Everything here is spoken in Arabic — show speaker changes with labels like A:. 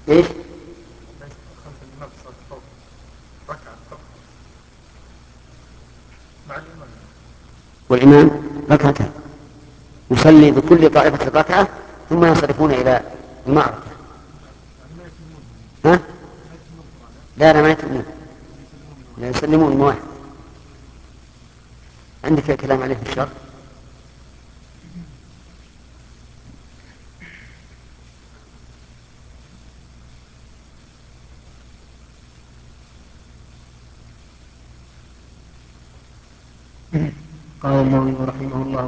A: إيش؟
B: ليس خلف الإمام في صلاة الخوف ركعة فقط مع الإمام.
A: والإمام ركعتان، يصلي بكل طائفة ركعة ثم ينصرفون إلى المعركة.
B: يعني ما يسلمون،
A: ها؟
B: ما يسلمون طبعا،
A: لا لا، ما يتمون،
B: يسلمون من
A: لا
B: واحد.
A: يسلمون واحد. عندك كلام عليه في الشرح؟
B: قال النووي رحمه الله